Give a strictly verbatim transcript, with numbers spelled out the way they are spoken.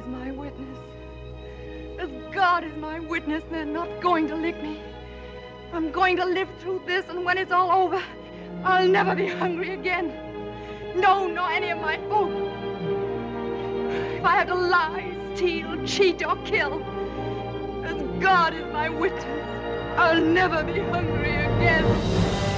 is my witness, as God is my witness, they're not going to lick me. I'm going to live through this, and when it's all over, I'll never be hungry again. No, nor any of my folk. If I have to lie, steal, cheat, or kill, as God is my witness, I'll never be hungry again.